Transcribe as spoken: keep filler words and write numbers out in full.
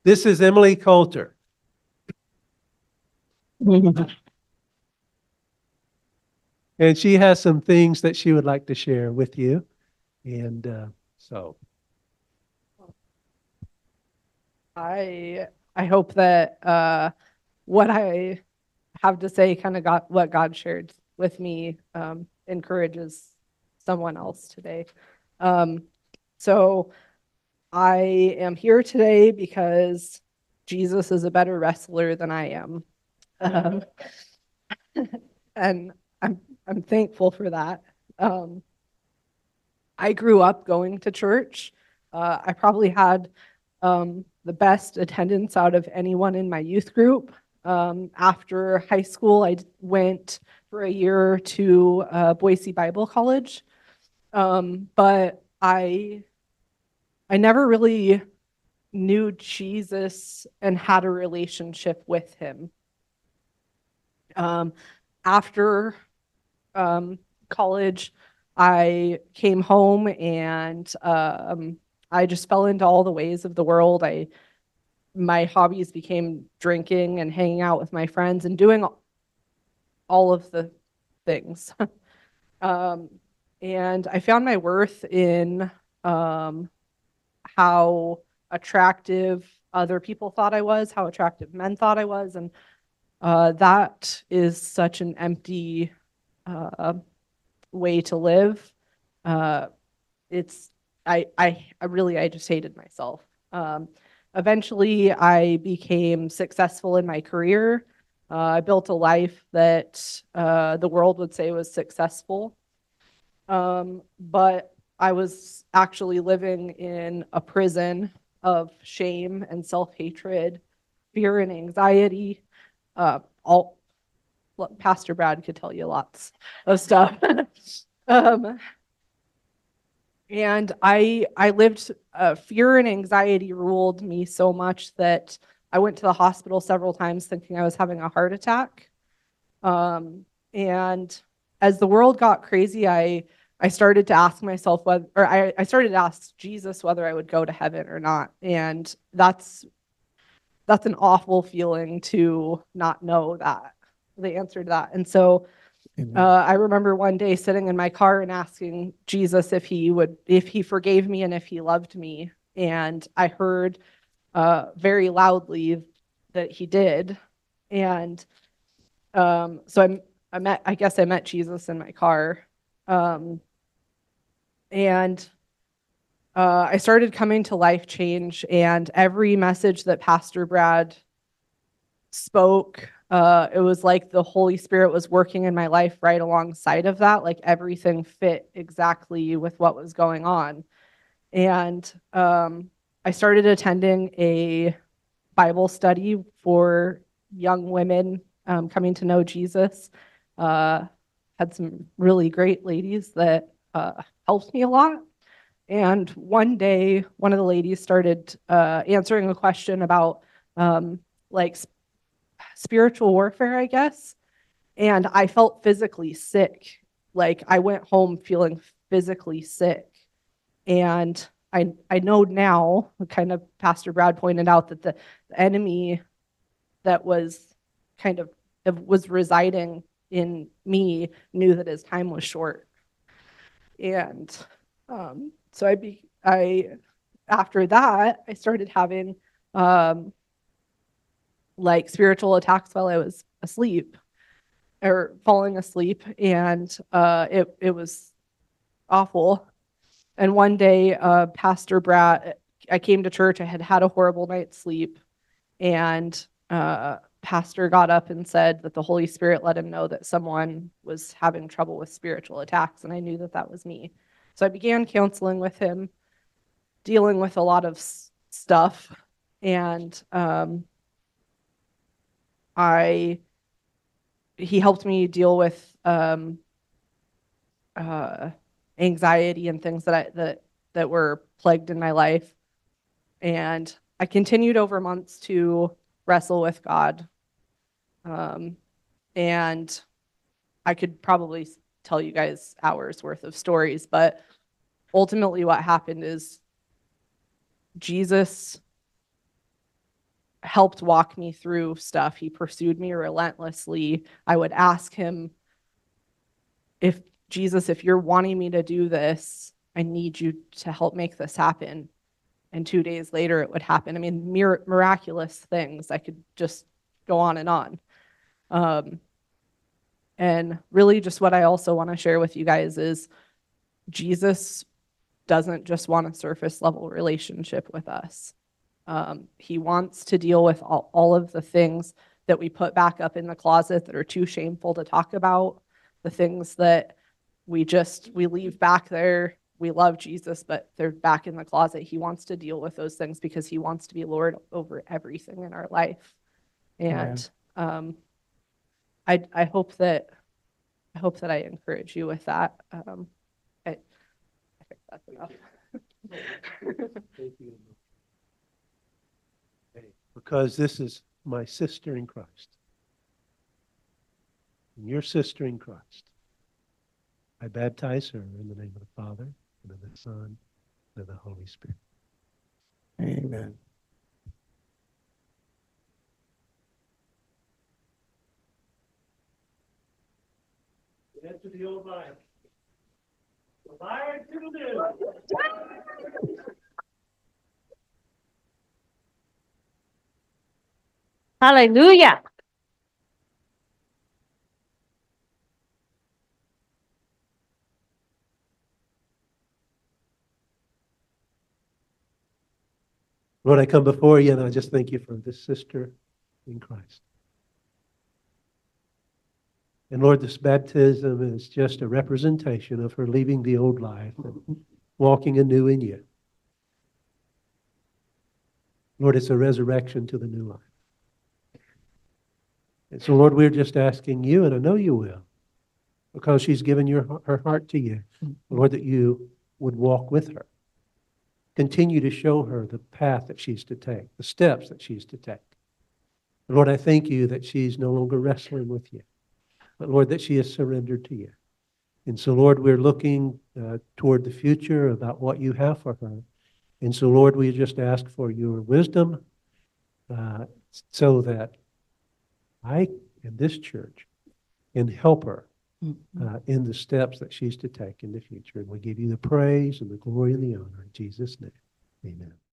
This is Emily Coulter. And she has some things that she would like to share with you. And uh, so. I I hope that uh, what I have to say kind of got what God shared with me um, encourages someone else today. Um, so I am here today because Jesus is a better wrestler than I am. Um, and I'm I'm thankful for that. Um, I grew up going to church. Uh, I probably had um, the best attendance out of anyone in my youth group. Um, after high school, I went for a year to uh, Boise Bible College, um, but I I never really knew Jesus and had a relationship with him. Um, after um, college, I came home and um, I just fell into all the ways of the world. I my hobbies became drinking and hanging out with my friends and doing all of the things. um, and I found my worth in um, how attractive other people thought I was, how attractive men thought I was, and uh, that is such an empty uh, way to live. Uh, it's I, I I really I just hated myself. Um, eventually, I became successful in my career. Uh, I built a life that uh, the world would say was successful, um, but I was actually living in a prison of shame and self-hatred, fear and anxiety. Uh, all Pastor Brad could tell you lots of stuff. um, and I I lived uh, fear and anxiety ruled me so much that I went to the hospital several times thinking I was having a heart attack. Um, and as the world got crazy, I I started to ask myself whether, or I, I started to ask Jesus whether I would go to heaven or not. And that's that's an awful feeling to not know that the answer to that. And so uh, I remember one day sitting in my car and asking Jesus if he would, if he forgave me and if he loved me. And I heard uh, very loudly that he did. And um, so I, I met, I guess I met Jesus in my car. Um, and uh, I started coming to Life Change, and every message that Pastor Brad spoke, uh, it was like the Holy Spirit was working in my life right alongside of that. Like everything fit exactly with what was going on. And um, I started attending a Bible study for young women um, coming to know Jesus. Uh, had some really great ladies that uh, helped me a lot. And one day, one of the ladies started uh, answering a question about um, like spiritual warfare, I guess. And I felt physically sick. Like I went home feeling physically sick. And I I know now, kind of Pastor Brad pointed out that the, the enemy that was kind of was residing in me knew that his time was short. And um, so I be I after that I started having um, like spiritual attacks while I was asleep or falling asleep, and uh, it it was awful. And one day, uh, Pastor Brad, I came to church. I had had a horrible night's sleep, and uh, Pastor got up and said that the Holy Spirit let him know that someone was having trouble with spiritual attacks, and I knew that that was me. So I began counseling with him, dealing with a lot of s- stuff, and um, I he helped me deal with um, uh, anxiety and things that I that that were plagued in my life. And I continued over months to wrestle with God. Um, and I could probably tell you guys hours worth of stories, but ultimately what happened is Jesus helped walk me through stuff. He pursued me relentlessly. I would ask him, if Jesus, if you're wanting me to do this, I need you to help make this happen. And two days later, it would happen. I mean, mir- miraculous things. I could just go on and on. Um, and really, just what I also want to share with you guys is Jesus doesn't just want a surface level relationship with us. Um, he wants to deal with all, all of the things that we put back up in the closet that are too shameful to talk about, the things that we just, we leave back there. We love Jesus, but they're back in the closet. He wants to deal with those things because he wants to be Lord over everything in our life. And um, I, I hope that, I hope that I encourage you with that. Um, I, I think that's enough. Thank you. Because this is my sister in Christ. And your sister in Christ. I baptize her in the name of the Father, and of the Son, and of the Holy Spirit. Amen. Dead to the old life. Alive to the new. Hallelujah. Lord, I come before you and I just thank you for this sister in Christ. And Lord, this baptism is just a representation of her leaving the old life and walking anew in you. Lord, it's a resurrection to the new life. And so, Lord, we're just asking you, and I know you will, because she's given your, her heart to you, Lord, that you would walk with her. Continue to show her the path that she's to take, the steps that she's to take. And Lord, I thank you that she's no longer wrestling with you, but Lord, that she has surrendered to you. And so, Lord, we're looking uh, toward the future about what you have for her. And so, Lord, we just ask for your wisdom uh, so that I and this church can help her uh, in the steps that she's to take in the future. And we give you the praise and the glory and the honor in Jesus' name. Amen.